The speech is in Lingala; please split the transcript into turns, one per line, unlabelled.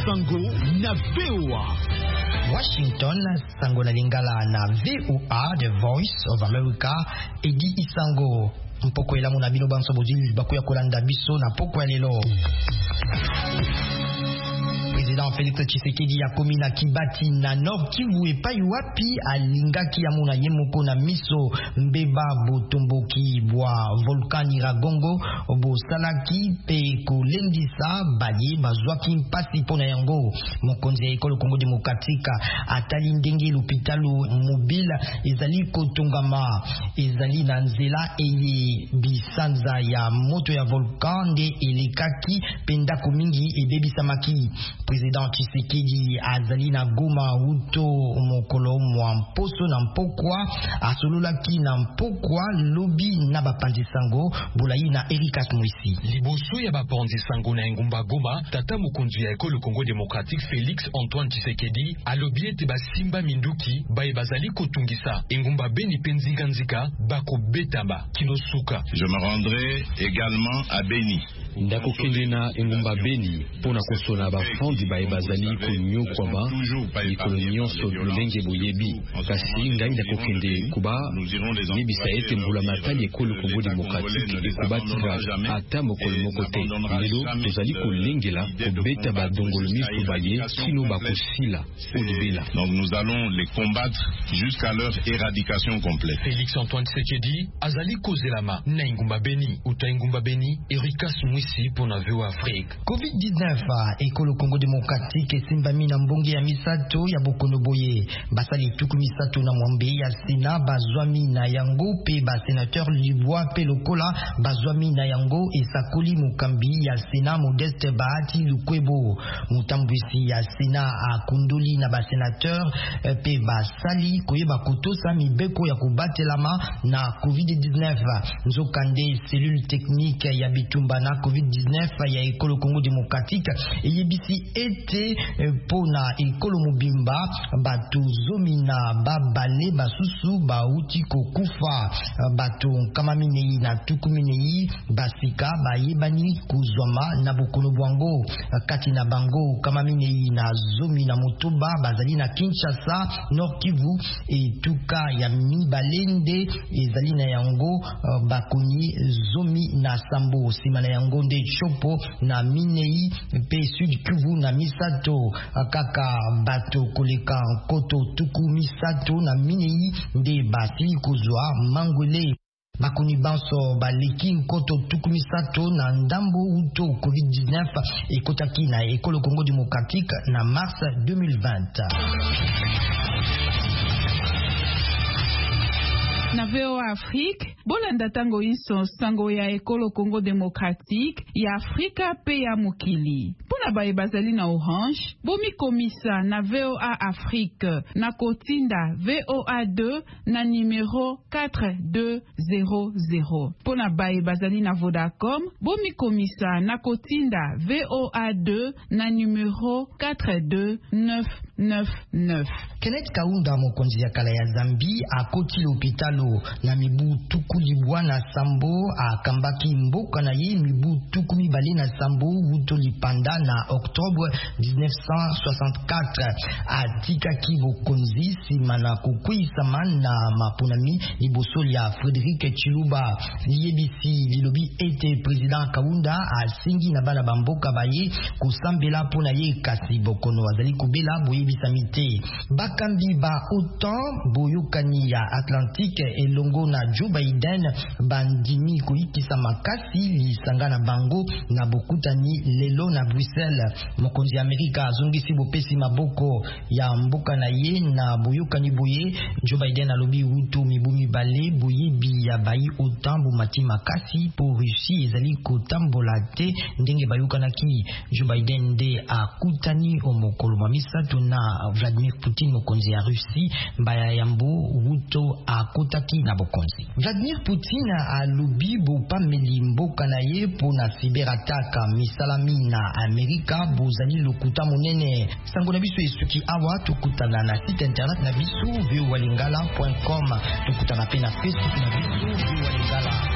Sango na VOA.
Washington, Sango na Lingala na VOA, The Voice of America, Edi Isango. Mpoko elamu na bino banso bozili bakuya kolanda biso na poko ya lelo. Président Félix Tshisekedi ya komi na Kibati na Nord Kivu epai wapi alingaki ya mona yemoko na miso mbeba botomboki bwa volcan Iragongo obo salaki pe kolendisa baye bazwaki mpasi pona yango. Mokonzi ya ekolo Congo Démocratique atali ndenge l'hôpitalu mobile ezali kotongama ezali na nzela eye bisanza ya moto ya volcan nde elekaki pendako mingi ebebisamaki. Président Tshisekedi azali na Goma uto mokolo mwa mposo na mpokwa asololaki na mpokwa lobi na bapanzi sango bolayi na Erikas Mwisi.
Liboso ya bapanzi sango na ngumba Goma tata mokonzi ya ekolo Congo Démocratique Félix Antoine Tshisekedi alobi ete basimba minduki baye bazali kotungisa ngumba Beni penzinga nzika bako betamba kinosuka.
Je me rendrai également à Beni.
Ndako kende na ngumba Beni pona kosona bafondi baye bazali konyokwama mikolo nyonso lolenge boyebi kasi ngai ndako kende kuba yebisa ete mbula matali ekolo Congo Démocratique ekubatira ata mokolo moko te. Lelo tozali kolengela kobeta badongolo misu baye sino bakosila olibela.
Donc nous allons les combattre jusqu'à leur éradication complète.
Félix Antoine Tshisekedi azali kozelama na ngumba Beni uta ngumba Beni Erikas Mwisi pona VOA Afrique.
COVID-19 ekolo Congo Démocratique esimbami na mbonge ya misato ya bokono boye basali tuku misato na mwambe ya Sena bazwami na yango pe ba sénateur Libwa pe lokola bazwami na yango esakoli mukambi ya Sena Modeste Bahati Lukwebo mutambwisi ya Sena akundoli na ba sénateur pe basali koyeba kotosa mibeko ya kubatelama na COVID-19 nzokande cellule technique ya bitumba na COVID-19 ya ekolo Congo Démocratique eyebisi ete pona ekolo mobimba batu zomina babale basusu bauti kokufa batu kama minei na tuku minei basika bayebani kuzwama na bokono bwango kati na bango kama minei na zomi na motoba bazali na Kinshasa Nord Kivu etuka ya mibalende ezali na yango bakoni zomi na sambo sima na yango nde chopo na minei pe Sud Kivu na misato kaka bato koleka koto tuku misato na minei nde basi kozwa mangwele bakuni banso baleki nkoto tuku misato na ndambo uto COVID-19 ekotaki na ekolo Congo Démocratique na mars 2020.
Na VOA Afrique, bolanda tango inso sango ya ekolo Congo Démocratique ya Afrika pe ya mokili. Pona baye bazali na Orange, bomi komisa na VOA Afrique na kotinda VOA2 na numero 4200. Pona baye bazali na Vodacom, bomi komisa na kotinda VOA2 na numero 42999.
Kenneth Kaunda mokonzi ya kala ya Zambi akoti l'hôpital na mibu tuku libwa na sambo akambaki mboka na ye mibu tuku mibale na sambo wuto lipanda na Octobre 1964 atika kibo konzi sima na kukuisama na mapunami liboso ya Frédéric Chiluba liyebisi lilobi ete président Kaunda asingi na bana bamboka baye kusambela pona ye kasi bokono azali kubela boyebisa mite bakambi ba autant boyokani ya Atlantique elongo na Joe Biden bandimi kuikisa makasi lisanga na bango na bokutani lelo na Bruxelles. Mokonzi Amerika azongisi bopesi maboko ya mboka na ye na boyokani boye. Joe Biden alobi uto mibumi bale boyebi ya bayi otambo mati makasi po Russie ezali kotambola te ndenge bayokanaki. Joe Biden de akutani omokolo mamisato na Vladimir Poutine mokonzi ya Russie mbaya yambo uto akutaki na bokonzi. Vladimir Poutine alobi bopameli mboka na ye po na cyberataka misalami na Amerika bozali lokuta monene. Sango na biso esuki awa tukutana na site internet na biso voalingala.com tukutana pe na Facebook na biso voalingala.